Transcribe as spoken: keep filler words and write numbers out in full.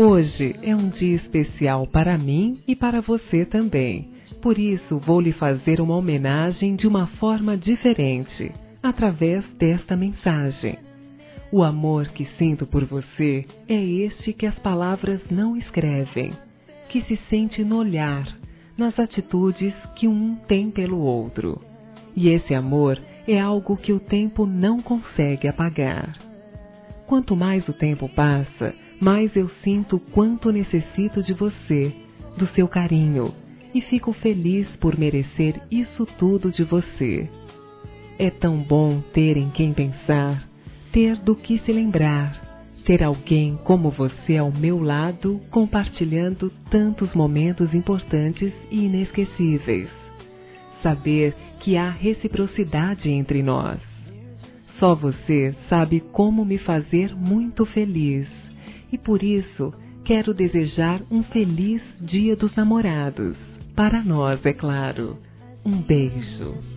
Hoje é um dia especial para mim e para você também. Por isso, vou lhe fazer uma homenagem de uma forma diferente, através desta mensagem. O amor que sinto por você é este que as palavras não escrevem, que se sente no olhar, nas atitudes que um tem pelo outro. E esse amor é algo que o tempo não consegue apagar. Quanto mais o tempo passa, mais eu sinto quanto necessito de você, do seu carinho, e fico feliz por merecer isso tudo de você. É tão bom ter em quem pensar, ter do que se lembrar, ter alguém como você ao meu lado, compartilhando tantos momentos importantes e inesquecíveis. Saber que há reciprocidade entre nós. Só você sabe como me fazer muito feliz, e por isso quero desejar um feliz Dia dos Namorados. Para nós, é claro. Um beijo.